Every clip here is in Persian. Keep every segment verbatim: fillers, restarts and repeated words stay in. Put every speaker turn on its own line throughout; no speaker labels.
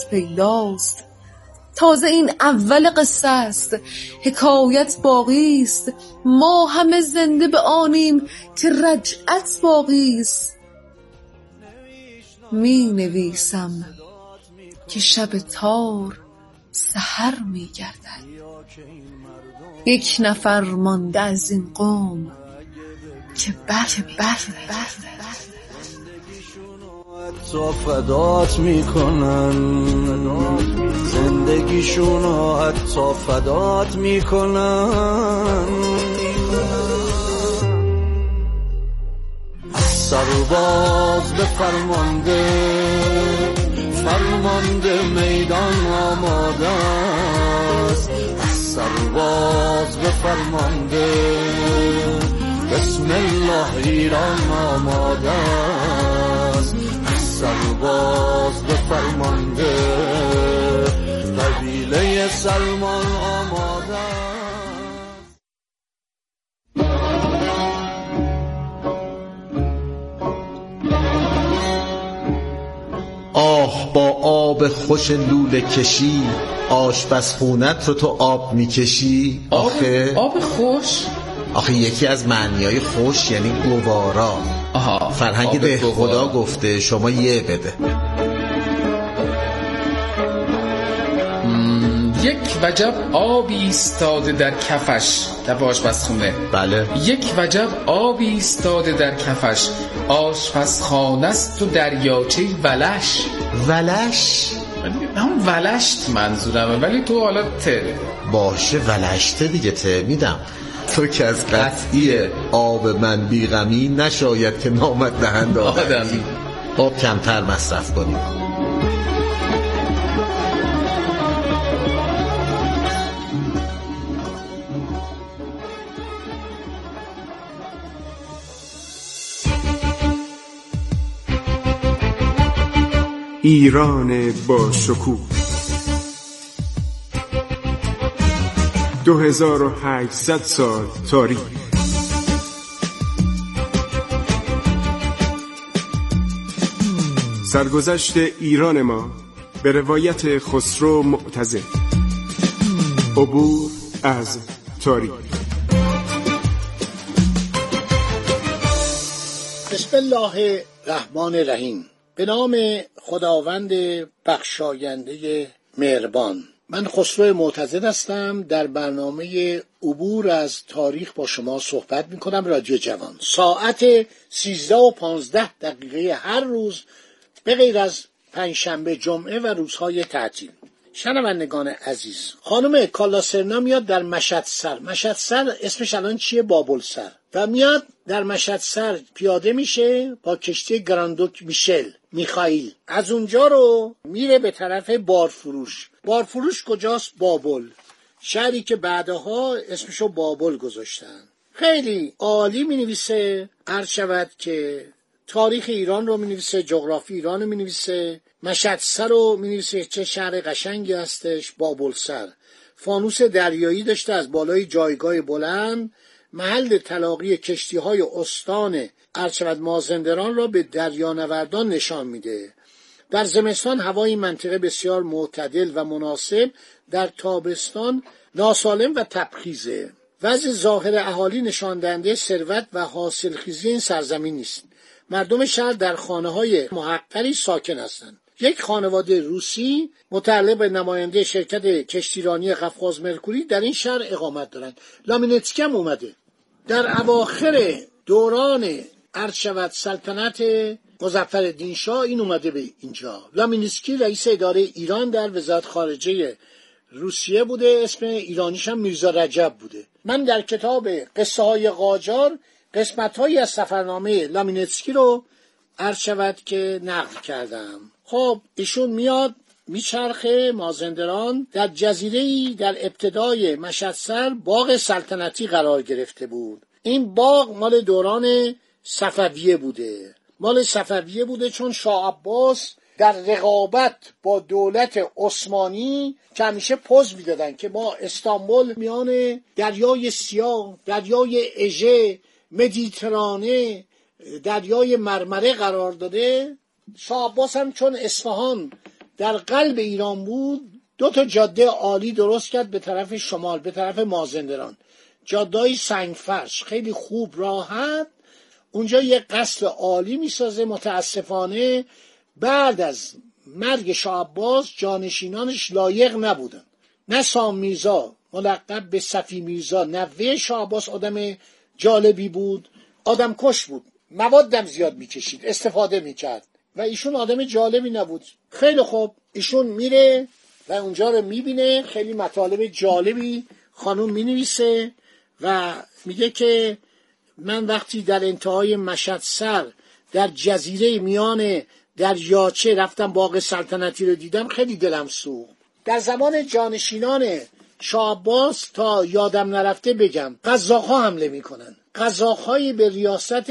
پیداست. تازه این اول قصه است، حکایت باقی است، ما همه زنده به آنیم که رجعت باقی است. می نویسم که شب تار سحر می گردد، یک نفر مانده از این قوم که بر بر بر
تا فدات میکنن، زندگیشونو حتی فدات میکنن. سرباز به فرمانده، فرمانده میدان آماده است. سرباز به فرمانده، بسم الله ایران آماده است. سرباز به فرمانده، قبیله سلمان آماده است.
آه با آب خوش لوله کشی، آشپزخونت رو تو آب میکشی. آخه
آب خوش؟
آخه یکی از معنیای خوش یعنی گوارا.
آها،
فرهنگ ده خدا گفته، شما یه بده.
یک وجب آبی ایستاده در کفش، در آشپزخونه.
بله.
یک وجب آبی ایستاده در کفش، آشپزخانه است و دریاچه ولش.
ولش؟
همون ولشت منظورمه، ولی تو حالا ته
باشه ولشته دیگه، ته میدم. تو که از قطعی آب من بیغمی نشاید که نامت دهند آدمی. آب کمتر مصرف کنیم.
ایران با شکوه دو هزار و هشتصد سال تاریخ. سرگذشت ایران ما به روایت خسرو معتزد. عبور از تاریخ.
بسم الله الرحمن الرحیم. به نام خداوند بخشاینده مهربان. من خسرو معتزد هستم. در برنامه عبور از تاریخ با شما صحبت میکنم. رادیو جوان ساعت سیزده و پانزده دقیقه هر روز به غیر از پنجشنبه، جمعه و روزهای تعطیل. شنوندگان عزیز، خانم کالاسرنا میاد در مشهدسر. مشهدسر اسمش الان چیه؟ بابلسر. و میاد در مشهدسر پیاده میشه با کشتی گراندوک میشل میخائیل. از اونجا رو میره به طرف بارفروش. بارفروش کجاست؟ بابل، شهری که بعدها اسمشو بابل گذاشتن. خیلی عالی مینویسه. عرض شود که تاریخ ایران رو مینویسه، جغرافی ایران رو مینویسه، مشهدسر رو مینویسه چه شهر قشنگی هستش. بابلسر فانوس دریایی داشته، از بالای جایگاه بلند محل تلاقی کشتی‌های استان ارشد مازندران را به دریانوردان نشان میده. در زمستان هوای منطقه بسیار معتدل و مناسب، در تابستان ناسالم و تبخیزه. وضع ظاهر اهالی نشان دهنده ثروت و حاصلخیزی این سرزمین نیست. مردم شهر در خانه‌های محقری ساکن هستند. یک خانواده روسی متعلق به نماینده شرکت کشتیرانی قفقاز مرکوری در این شهر اقامت دارند. لامینسکی هم اومده. در اواخر دوران عرض شود سلطنت مظفرالدین شاه این اومده به اینجا. لامینسکی رئیس اداره ایران در وزارت خارجه روسیه بوده. اسم ایرانیش هم میرزا رجب بوده. من در کتاب قصه های قاجار قسمت‌هایی از سفرنامه لامینسکی رو عرض شود که نقل کردم. خب ایشون میاد میچرخه مازندران. در جزیره‌ای در ابتدای مشهدسر باغ سلطنتی قرار گرفته بود. این باغ مال دوران صفویه بوده. مال صفویه بوده چون شاه عباس در رقابت با دولت عثمانی که همیشه پوز میدادن که ما استانبول میان دریای سیاه، دریای اژه، مدیترانه، دریای مرمره قرار داده. شاه عباس هم چون اصفهان در قلب ایران بود، دو تا جاده عالی درست کرد به طرف شمال، به طرف مازندران. جاده‌های سنگفرش خیلی خوب راحت. اونجا یک قصر عالی میسازه. متاسفانه بعد از مرگ شاه عباس جانشینانش لایق نبودن. نه سام میرزا ملقب به صفی میرزا نوه شاه عباس آدم جالبی بود، آدم کش بود، موادم زیاد میکشید، استفاده میکرد و ایشون آدم جالبی نبود. خیلی خوب ایشون میره و اونجا رو میبینه، خیلی مطالب جالبی خانوم مینویسه و میگه که من وقتی در انتهای مشهد سر در جزیره میان دریاچه رفتم باغ سلطنتی رو دیدم، خیلی دلم سوخت. در زمان جانشینان شاه عباس تا یادم نرفته بگم قزاق‌ها حمله میکنن. قزاق‌های به ریاست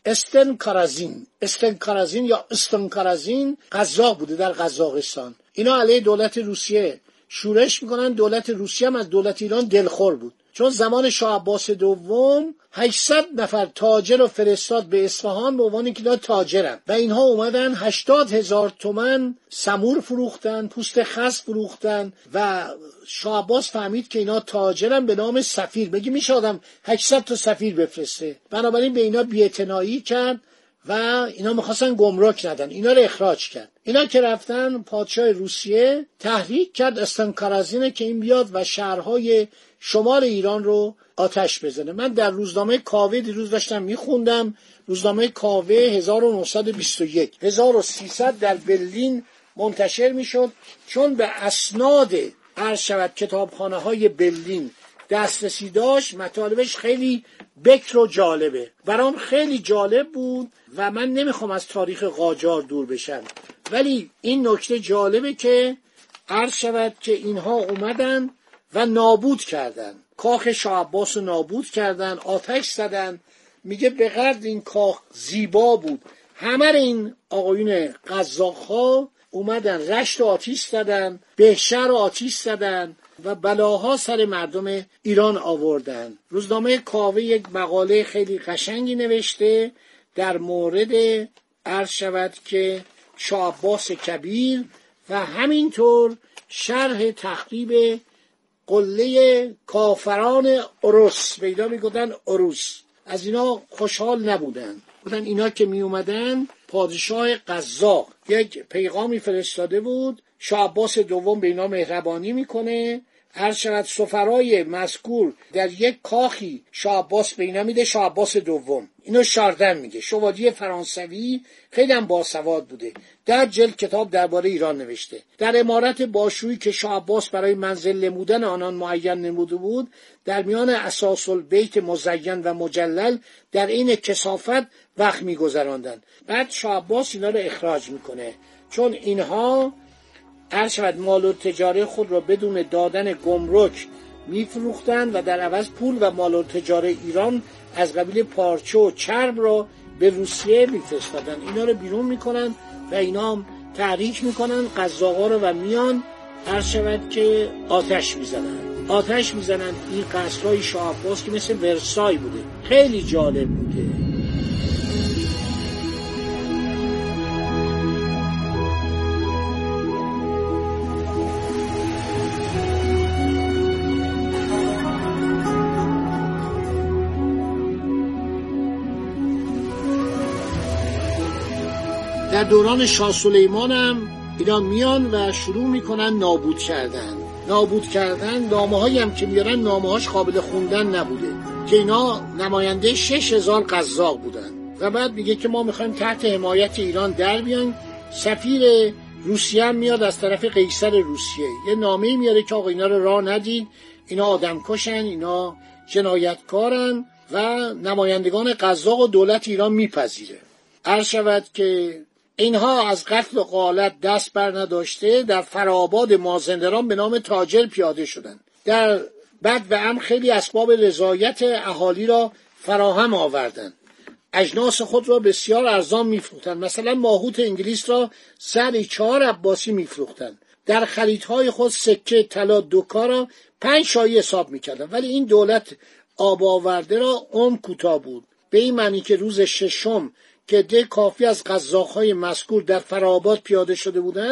استنکارازین استنکارازین یا استنکارازین قزاق بوده در قزاقستان. اینا علیه دولت روسیه شورش میکنن. دولت روسیه هم از دولت ایران دلخور بود، چون زمان شاه عباس دوم هشتصد نفر تاجر رو فرستاد به اصفهان به عنوان که اینا تاجرن و اینها اومدن هشتاد هزار تومن سمور فروختن، پوست خس فروختن و شاه عباس فهمید که اینا تاجرن به نام سفیر. بگی میشه آدم هشتصد تا سفیر بفرسته؟ بنابراین به اینا بی‌اعتنایی کرد و اینا میخواستن گمرک ندن، اینا رو اخراج کرد. اینا که رفتن پادشاه روسیه تحریک کرد استنکارازینه که این بیاد و شهرهای شمال ایران رو آتش بزنه. من در روزنامه کاوه دیروز داشتم میخوندم، روزنامه کاوه هزار و نهصد و بیست و یک هزار و سیصد در برلین منتشر میشد، چون به اسناد عرض شود کتابخانه های برلین دسترسی داشت. مطالبش خیلی بکر و جالبه، برام خیلی جالب بود و من نمیخوام از تاریخ قاجار دور بشم، ولی این نکته جالبه که عرض شود که اینها اومدن و نابود کردن کاخ شاه عباس رو، نابود کردن، آتش زدن. میگه به قدر این کاخ زیبا بود همه این آقایون قزاق‌ها اومدن رشت آتیش زدن، بهشهر آتیش زدن و بلاها سر مردم ایران آوردن. روزنامه کاوه یک مقاله خیلی قشنگی نوشته در مورد عرض شود که شاه عباس کبیر و همینطور شرح تخریب قله کافران اروس. به اینا میگفتن اروس. از اینا خوشحال نبودن، بودن اینا که می اومدن پادشاه قزاق یک پیغامی فرستاده بود، شاه عباس دوم به اینا مهربانی میکنه، هر شود سفرای مذکور در یک کاخی شاه عباس به اینا میده. شاه عباس دوم اینو شاردن میگه، شوالیه فرانسوی، خیلی هم باسواد بوده، در جلد کتاب درباره ایران نوشته. در عمارت باشویی که شاه عباس برای منزل نمودن آنان معین نموده بود، در میان اساس البیت مزین و مجلل در این کثافت وقت میگذراندن. بعد شاه عباس اینا رو اخراج میکنه، چون اینها هر شود مال و تجاره خود را بدون دادن گمرک میفروختن و در عوض پول و مال و تجاره ایران از قبیل پارچه و چرم را به روسیه میفرستادن. اینا رو بیرون میکنن و اینا هم تحریک میکنن قزاق‌ها رو و میان هر شود که آتش میزنن آتش میزنن این قصرهای شاه عباس که مثل ورسای بوده. خیلی جالب بوده. در دوران شاه سلیمان هم اینا میان و شروع میکنن نابود کردن نابود کردن نامه هایی هم که میارن نامه هاش قابل خوندن نبوده، که اینا نماینده شش هزار قزاق بودن. و بعد میگه که ما میخوایم تحت حمایت ایران در بیان. سفیر روسیه هم میاد از طرف قیصر روسیه یه نامه میاره که آقا اینا رو راه ندید، اینا آدم کشن، اینا جنایتکارن و نمایندگان قزاق و دولت ایران میپذیره. عرض شود که اینها از قتل و غارت دست بر نداشته در فرآباد مازندران به نام تاجر پیاده شدند. در بعد و هم خیلی اسباب رضایت اهالی را فراهم آوردند. اجناس خود را بسیار ارزان می‌فروختند. مثلا ماهوت انگلیس را سر چهار عباسی می‌فروختند. در خریدهای خود سکه طلا دوکا را پنج شاهی حساب می‌کردند. ولی این دولت آب آورده را عمر کوتاه بود، به این معنی که روز ششم که ده کافی از قزاق‌های مذکور در فرآباد پیاده شده بودند،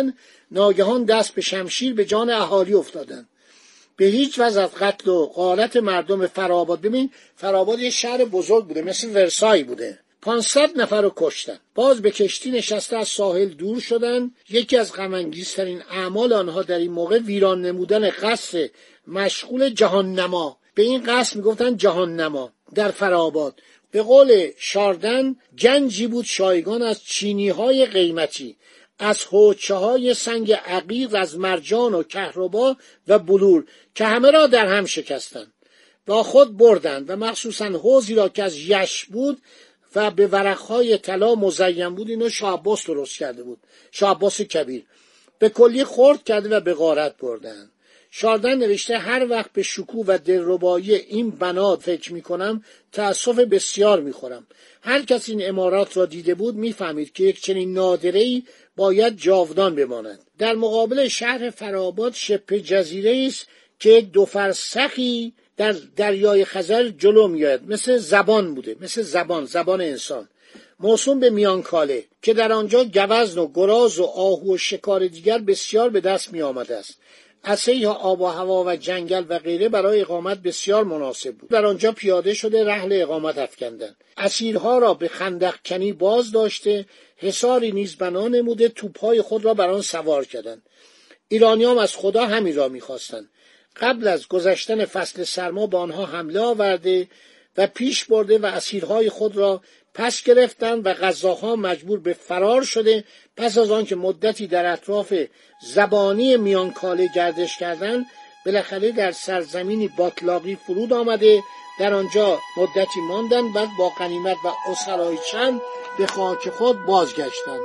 ناگهان دست به شمشیر به جان اهالی افتادند. به هیچ وجه از قتل و غارت مردم فرآباد، ببین فرآباد یه شهر بزرگ بوده، مثل ورسای بوده، پانصد نفر رو کشتن. باز به کشتی نشسته از ساحل دور شدن. یکی از غم‌انگیزترین اعمال آنها در این موقع ویران نمودن قصر مشغول جهاننما، به این قصر میگفتن جهاننما در فرآباد. به قول شاردن گنجی بود شایگان از چینی های قیمتی، از حوضچه های سنگ عقیق، از مرجان و کهربا و بلور که همه را در هم شکستند با خود بردند و مخصوصا حوضی را که از یش بود و به ورقهای طلا مزین بود، اینو شاه عباس درست کرده بود، شاه عباس کبیر، به کلی خرد کرده و به غارت بردند. شاردن نوشته هر وقت به شکوه و دلربایی این بنا فکر میکنم تأسف بسیار میخورم. هر کس این عمارات را دیده بود میفهمید که یک چنین نادره‌ای باید جاودان بماند. در مقابل شهر فرآباد شبه جزیره است که یک دو فرسخی در دریای خزر جلو میاد، مثل زبان بوده، مثل زبان زبان انسان، موسوم به میانکاله که در آنجا گوزن و گراز و آهو و شکار دیگر بسیار به دست می آمده است. اصیح آب و هوا و جنگل و غیره برای اقامت بسیار مناسب بود. در آنجا پیاده شده رحل اقامت افکندند. اسیرها را به خندق کنی باز داشته، حصاری نیز بنا نموده، توپهای خود را بر آن سوار کردند. ایرانیان از خدا همین را می‌خواستند. قبل از گذشتن فصل سرما به آنها حمله آورده و پیش برده و اسیرهای خود را پس گرفتند و غزاها مجبور به فرار شده. پس از آن که مدتی در اطراف زبانی میانکاله گردش کردند، بالاخره در سرزمینی باطلاقی فرود آمده، در آنجا مدتی ماندند، بعد با غنیمت و اسرای چند به خاک خود بازگشتند.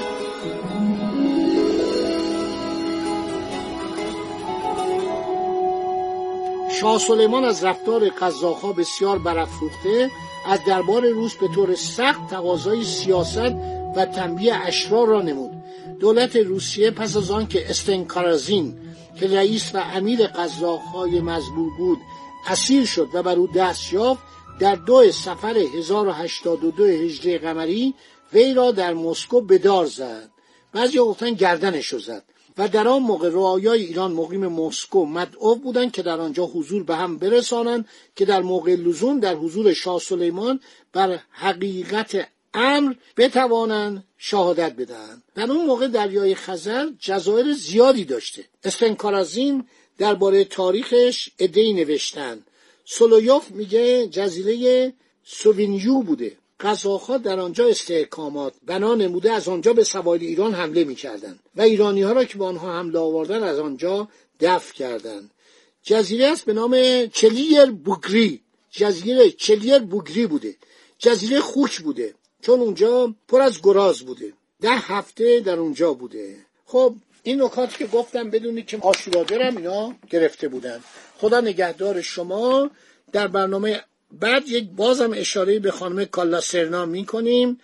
شاه سلیمان از رفتار قزاق‌ها بسیار برافروخته از دربار روس به طور سخت تقاضای سیاست و تنبیه اشرار را نمود. دولت روسیه پس از آن که استنکارازین که رئیس و امیر قزاق‌های مزبور بود اسیر شد و بر او دست یافت، در دو صفر هزار و هشتاد و دو هجری قمری وی را در مسکو به دار زد. بعضی گفتن گردنشو زد و در آن موقع رعایای ایران مقیم مسکو مدعو بودند که در آنجا حضور به هم برسانند که در موقع لزوم در حضور شاه سلیمان بر حقیقت امر بتوانند شهادت بدهند. در اون موقع دریای خزر جزایر زیادی داشته. استنکارازین درباره تاریخش عده‌ای نوشتن. سولویوف میگه جزیره سووینیو بوده. قزاق‌ها در آنجا استحکامات بنا نموده از آنجا به سواحل ایران حمله می‌کردند و ایرانی‌ها را که به آنها حمله آوردن از آنجا دفع کردند. جزیره است به نام چلیر بوگری. جزیره چلیر بوگری بوده. جزیره خوک بوده چون اونجا پر از گراز بوده. ده هفته در اونجا بوده. خب این نکاتی که گفتم بدونید که آشورا هم اینا گرفته بودن. خدا نگهدار شما. در برنامه بعد یک بازم اشاره به خانم کالا سرنا می کنیم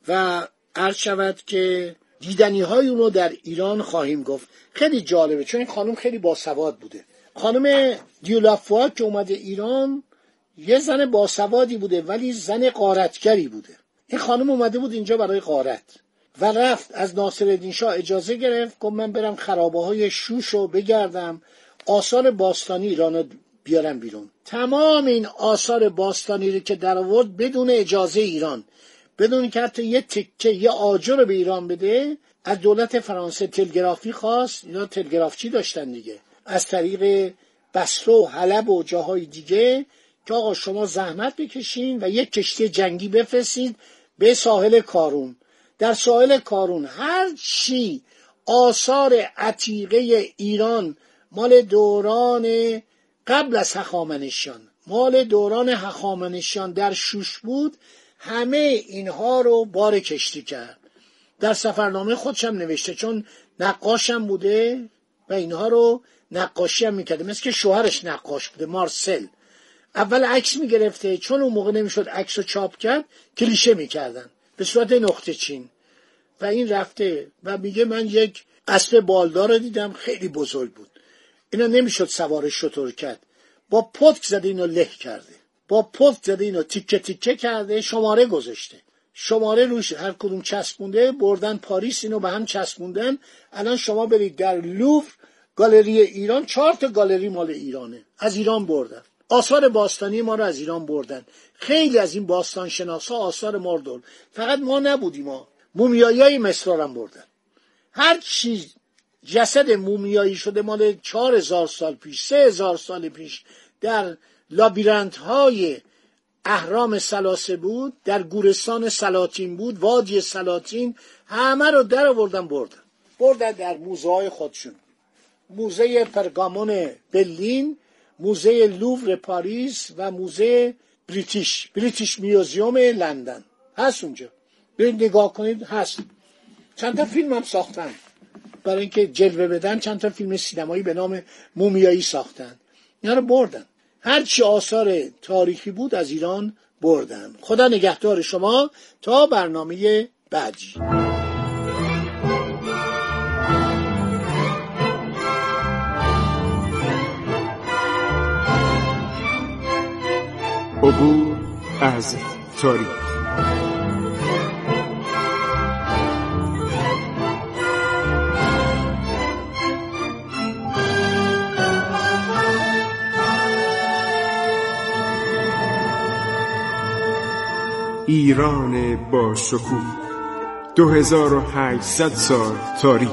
و عرض شود که دیدنی های اونو در ایران خواهیم گفت. خیلی جالبه چون این خانم خیلی باسواد بوده. خانم دیولافوا که اومده ایران یه زن باسوادی بوده ولی زن غارتگری بوده. این خانم اومده بود اینجا برای غارت و رفت از ناصرالدین شاه اجازه گرفت که من برم خرابه های شوشو بگردم، آثار باستانی ایرانو بیارم بیرون. تمام این آثار باستانی رو که در آورد بدون اجازه ایران، بدون که حتی یه تکه یه آجر رو به ایران بده، از دولت فرانسه تلگرافی خواست. اینا تلگرافچی داشتن دیگه، از طریق بصره و حلب و جاهای دیگه که آقا شما زحمت بکشین و یک کشتی جنگی بفرستید به ساحل کارون. در ساحل کارون هر چی آثار عتیقه ایران مال دوران قبل از هخامنشیان، مال دوران هخامنشیان در شوش بود، همه اینها رو بار کشتی کرد. در سفرنامه خودشم نوشته چون نقاشم بوده و اینها رو نقاشی هم میکرده، مثل که شوهرش نقاش بوده، مارسل. اول عکس میگرفته، چون اون موقع نمیشد عکس رو چاپ کرد، کلیشه میکردن به صورت نقطه چین و این رفته و میگه من یک اسب بالدار رو دیدم خیلی بزرگ بود، اینا نمیشد سوار شتر کرد، با پتک زده اینو له کرده، با پتک زده اینو تیکه تیکه کرده، شماره گذاشته شماره روش هر کدوم چسبونده، بردن پاریس اینو به هم چسبوندن. الان شما برید در لوور گالری ایران، چهار تا گالری مال ایرانه، از ایران بردن. آثار باستانی ما رو از ایران بردن. خیلی از این باستان شناسا آثار ما رو دارن. فقط ما نبودیم، ما مومیایی مصر هم بردن. هر چیز جسد مومیایی شده مال چهار هزار سال پیش، سه هزار سال پیش در لابیرنت های اهرام ثلاثه بود، در گورستان سلاطین بود، وادی سلاطین، همه رو در آوردن بردن بردن در موزه های خودشون. موزه پرگامون برلین، موزه لوور پاریس و موزه بریتیش بریتیش میوزیوم لندن هست اونجا. برید نگاه کنید، هست. چند تا فیلم هم ساختن برای اینکه جلوه بدن، چند تا فیلم سینمایی به نام مومیایی ساختن. اینا رو بردن. هر چی آثار تاریخی بود از ایران بردن. خدا نگهدار شما تا برنامه بعدی.
عبور از تاریخ. ایران با شکوه، دو هزار و هشتصد سال تاریخ.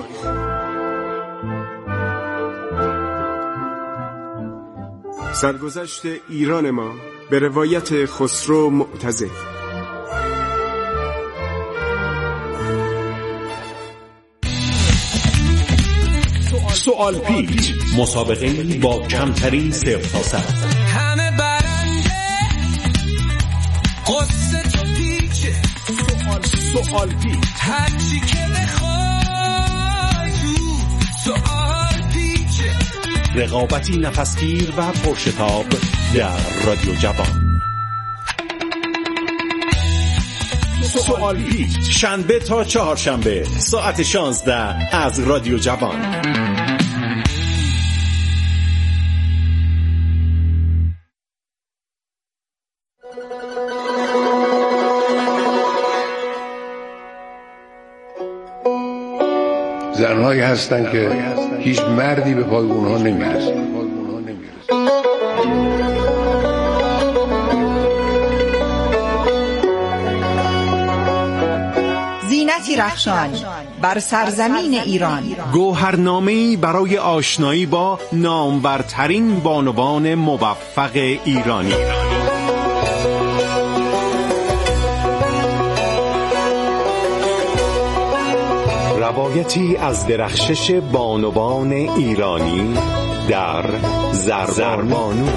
سرگذشت ایران ما به روایت خسرو معتزد.
سوال پیچ، مسابقه با کمترین صفر تا صد. همه برنده، قصه تو پیچه. سوال سوال پیچ، هرچی که بخوای تو سوال پیچه. رقابتی نفسگیر و پرشتاب در رادیو جوان. سوال پیچ، شنبه تا چهارشنبه ساعت شانزده از رادیو جوان.
زنهایی هستن که هیچ مردی به پای اونها نمیرسه.
زینتی رخشان بر سرزمین ایران،
گوهرنامه‌ای برای آشنایی با نامورترین بانوان موفق ایرانی. روایتی از درخشش بانوان ایرانی در زربانو.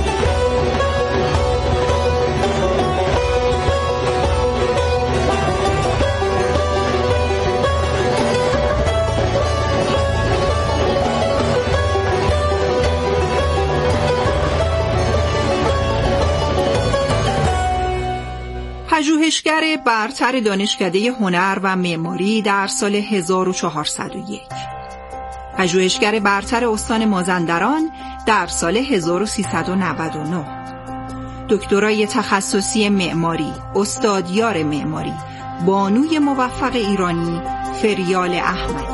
پژوهشگر برتر دانشکده هنر و معماری در سال هزار و چهارصد و یک، پژوهشگر برتر استان مازندران در سال هزار و سیصد و نود و نه، دکترای تخصصی معماری، استادیار معماری، بانوی موفق ایرانی فریال احمدی.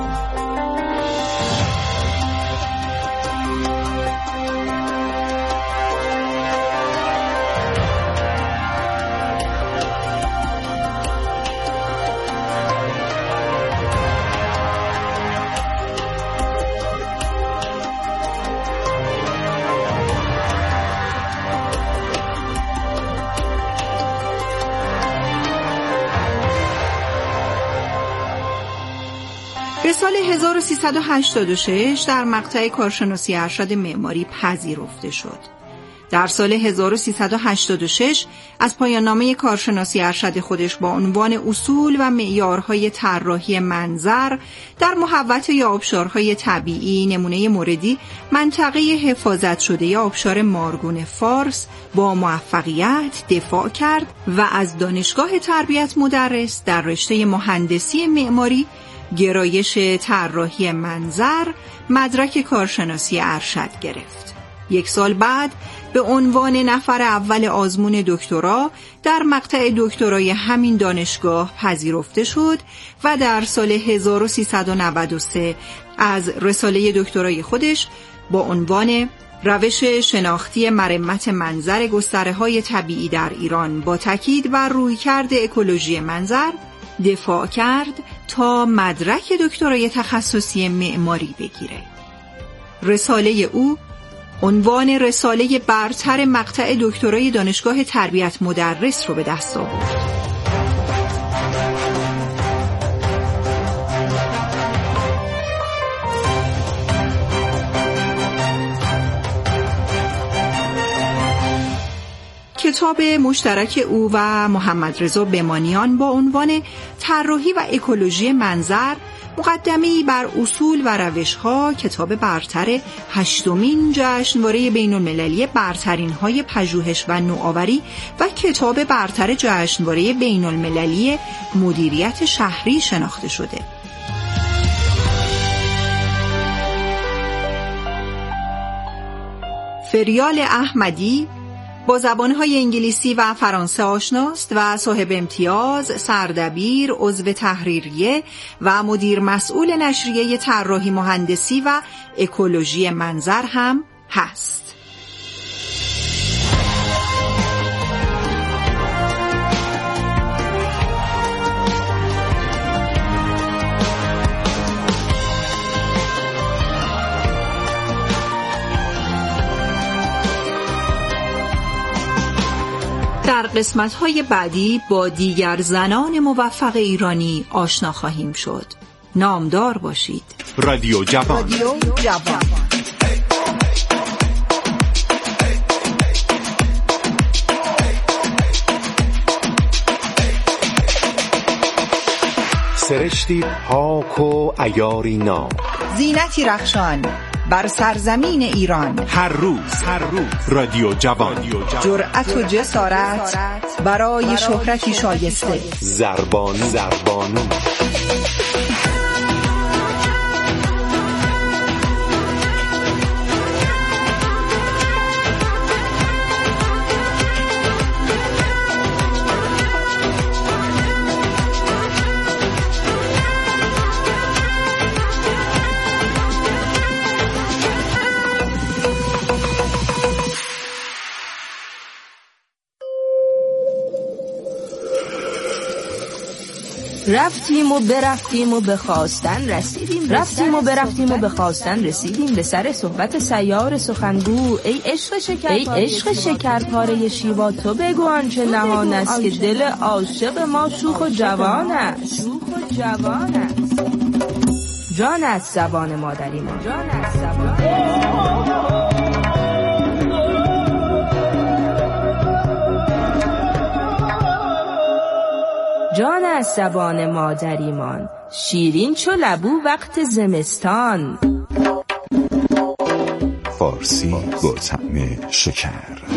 به سال هزار و سیصد و هشتاد و شش در مقطع کارشناسی ارشد معماری پذیرفته شد. در سال هزار و سیصد و هشتاد و شش از پایان‌نامه کارشناسی ارشد خودش با عنوان اصول و معیارهای طراحی منظر در محوطه یا آبشارهای طبیعی نمونه موردی منطقه حفاظت شده یا آبشار مارگون فارس با موفقیت دفاع کرد و از دانشگاه تربیت مدرس در رشته مهندسی معماری گرایش طراحی منظر مدرک کارشناسی ارشد گرفت. یک سال بعد به عنوان نفر اول آزمون دکترا در مقطع دکترای همین دانشگاه پذیرفته شد و در سال هزار و سیصد و نود و سه از رساله دکترای خودش با عنوان روش شناختی مرمت منظر گستره‌های طبیعی در ایران با تاکید بر رویکرد اکولوژی منظر دفاع کرد تا مدرک دکترای تخصصی معماری بگیره. رساله او عنوان رساله برتر مقطع دکترای دانشگاه تربیت مدرس رو به دست آورد. کتاب مشترک او و محمد رضا بمانیان با عنوان طراحی و اکولوژی منظر، مقدمه‌ای بر اصول و روش‌ها، کتاب برتر هشتمین جشنواره بین‌المللی برترین‌های پژوهش و نوآوری و کتاب برتر جشنواره بین‌المللی مدیریت شهری شناخته شده. فریال احمدی با زبانهای انگلیسی و فرانسه آشناست و صاحب امتیاز، سردبیر، عضو تحریریه و مدیر مسئول نشریه طراحی مهندسی و اکولوژی منظر هم هست. در قسمت‌های بعدی با دیگر زنان موفق ایرانی آشنا خواهیم شد. نامدار باشید.
رادیو جوان. رادیو جوان. سرشتی پاک و عیاری ناب،
زینتی رخشان بر سرزمین ایران.
هر روز هر روز رادیو جوان،
جرأت و جسارت برای شهرتی شایسته.
زربانی زربانی
رفتیم و برفتیم و به خواستن رسیدیم رفتیم و برفتیم و به خواستن رسیدیم به سر صحبت سیار سخنگو. ای عشق شکر ای عشق شکرپاره شیوا، تو بگو آنچه نهان است که دل عاشق ما شوخ و جوان است. شوخ و جوان است. جان از زبان مادری ما، جان از زبان جان از زبان مادریمان، شیرین چو لبو وقت زمستان.
فارسی با طعم شکر.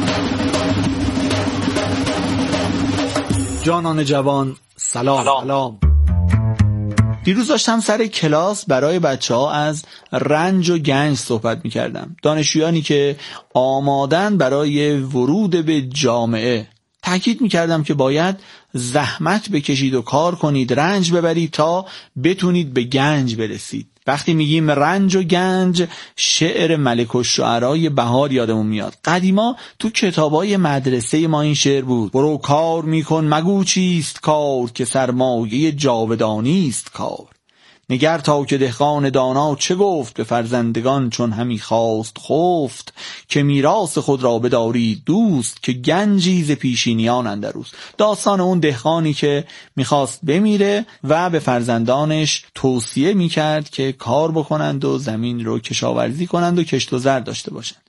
جانان جوان سلام. سلام. دیروز داشتم سر کلاس برای بچه ها از رنج و گنج صحبت می کردم. دانشجویانی که آمادن برای ورود به جامعه. تأکید می‌کردم که باید زحمت بکشید و کار کنید، رنج ببرید تا بتونید به گنج برسید. وقتی میگیم رنج و گنج، شعر ملک الشعرای بهار یادمون میاد. قدیما تو کتابای مدرسه ما این شعر بود: برو کار میکن مگو چیست کار، که سرمایه جاودانی است کار. نگر تا که دهقان دانا چه گفت، به فرزندگان چون همی خواست خفت، که میراث خود را بدارید دوست، که گنجی ز پیشینیان اندروست. داستان اون دهقانی که میخواست بمیره و به فرزندانش توصیه میکرد که کار بکنند و زمین رو کشاورزی کنند و کشت و زر داشته باشند.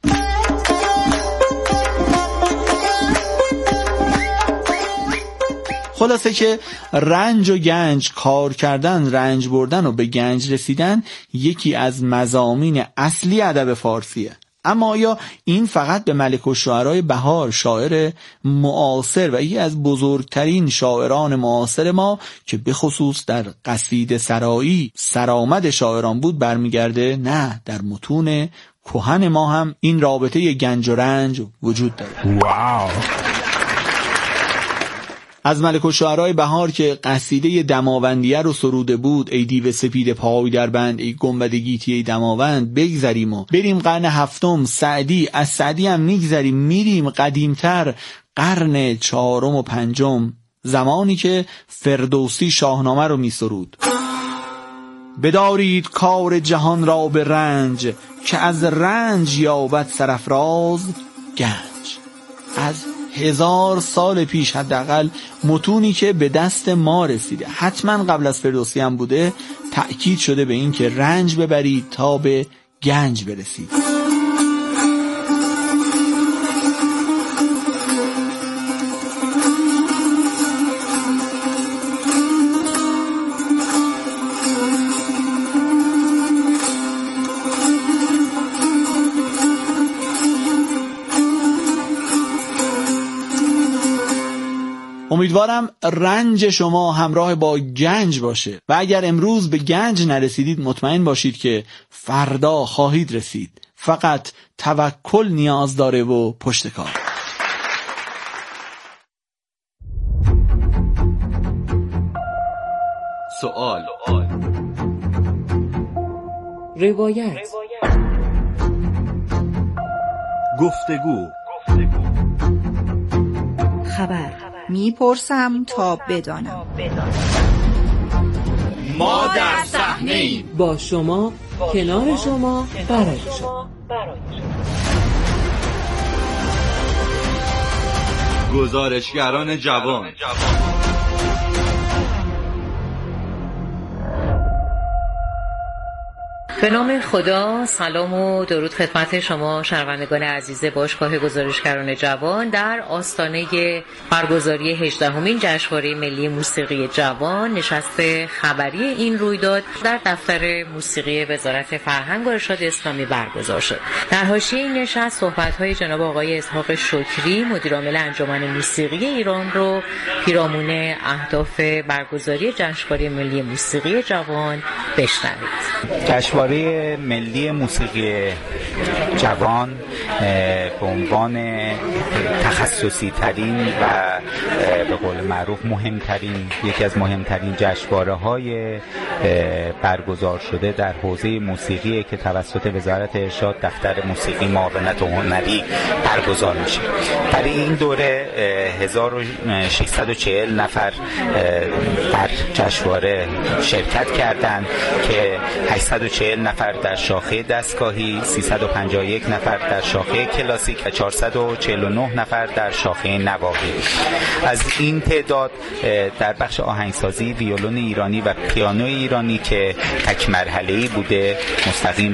خلاصه که رنج و گنج، کار کردن، رنج بردن و به گنج رسیدن یکی از مضامین اصلی ادب فارسیه. اما آیا این فقط به ملک الشعرای بهار، شاعر معاصر و یکی از بزرگترین شاعران معاصر ما که به خصوص در قصیده سرایی سرآمد شاعران بود برمیگرده؟ نه، در متون کهن ما هم این رابطه گنج و رنج وجود داره.
واو.
از ملک الشعرای بهار که قصیده دماوندیه رو سروده بود، ای دیو سپید پای در بند، ای گنبد گیتی ای دماوند، بگذریم و بریم قرن هفتم سعدی. از سعدی هم میگذریم میریم قدیمتر، قرن چهارم و پنجم، زمانی که فردوسی شاهنامه رو میسرود. بدارید کار جهان را به رنج، که از رنج یابد سرافراز گنج. از هزار سال پیش حداقل متونی که به دست ما رسیده، حتما قبل از فردوسی هم بوده، تأکید شده به این که رنج ببرید تا به گنج برسید. امیدوارم رنج شما همراه با گنج باشه و اگر امروز به گنج نرسیدید مطمئن باشید که فردا خواهید رسید. فقط توکل نیاز داره و پشت کار.
سوال،
روایت،
گفتگو،
خبر. میپرسم تا بدانم.
ما در صحنه‌ایم، با شما، کنار شما، برای شما.
گزارشگران جوان.
به نام خدا، سلام و درود خدمت شما شنوندگان عزیز باشگاه گزارشگران جوان در آستانه برگزاری هجدهمین جشنواره ملی موسیقی جوان. نشست خبری این رویداد در دفتر موسیقی وزارت فرهنگ و ارشاد اسلامی برگزار شد. در حاشیه این نشست صحبت‌های جناب آقای اسحاق شکری مدیرعامل انجمن موسیقی ایران رو پیرامون اهداف برگزاری جشنواره ملی موسیقی جوان بشنوید.
جشنواره ملی موسیقی جوان به عنوان تخصصی ترین و به قول معروف مهمترین، یکی از مهمترین جشنواره های برگزار شده در حوزه موسیقی که توسط وزارت ارشاد دفتر موسیقی معاونت هنری برگزار میشه. برای این دوره هزار و ششصد و چهل نفر در جشنواره شرکت کردند که هشتصد و چهل نفر در شاخه دستگاهی، سیصد و پنجاه و یک نفر در شاخه کلاسیک و چهارصد و چهل و نه نفر در شاخه نواحی. از این تعداد در بخش آهنگسازی ویولون ایرانی و پیانو ایرانی که تک مرحله‌ای بوده مستقیم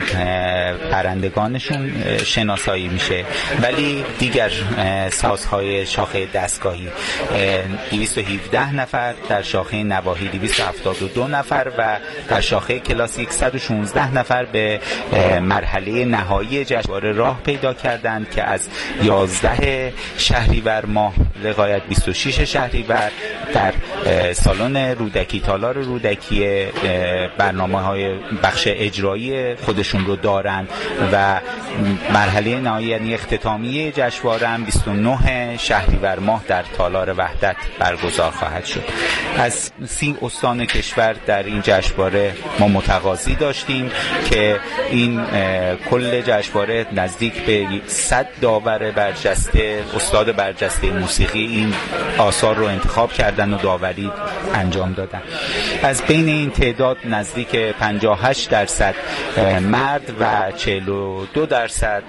برندگانشون شناسایی میشه، ولی دیگر سازهای شاخه دستگاهی دویست و هفده نفر، در شاخه نواحی دویست و هفتاد و دو نفر و در شاخه کلاسیک صد و شانزده نفر به مرحله نهایی جشنواره راه پیدا کردند که از یازده شهریور ماه لغایت بیست و شش شهریور در سالن رودکی تالار رودکی برنامه‌های بخش اجرایی خودشون رو دارند و مرحله نهایی یعنی اختتامیه جشنواره هم بیست و نه شهریور ماه در تالار وحدت برگزار خواهد شد. از سی استان کشور در این جشنواره ما متقاضی داشتیم که این کل جشنواره نزدیک به صد داور برجسته، استاد برجسته موسیقی این آثار رو انتخاب کردن و داوری انجام دادن. از بین این تعداد نزدیک پنجاه و هشت درصد مرد و چهل و دو درصد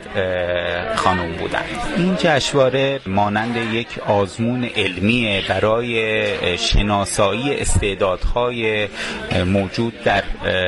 خانم بودن. این جشنواره مانند یک آزمون علمی برای شناسایی استعدادهای موجود در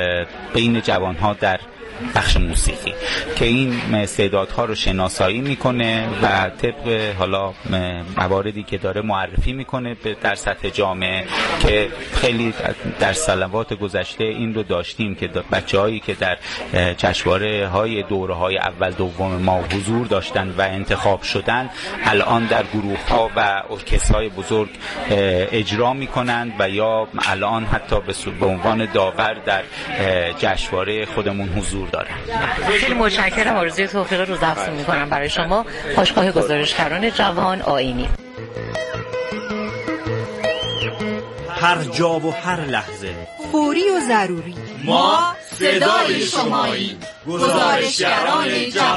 بین جوانها در بخش موسیقی که این استعدادها رو شناسایی میکنه و طبق حالا مواردی که داره معرفی میکنه در سطح جامعه که خیلی در سنوات گذشته این رو داشتیم که بچه‌هایی که در جشنواره های دوره های اول دوم ما حضور داشتن و انتخاب شدن الان در گروه ها و ارکسترهای بزرگ اجرا میکنند و یا الان حتی به عنوان داور در جشنواره خودمون حضور دارن.
خیلی متشکرم. آرزوی توفیق روزافزون میکنم برای شما. باشگاه گزارشگران جوان آیینی.
هر جا و هر لحظه
فوری و ضروری
ما صدای شماییم. گزارشگران جوان.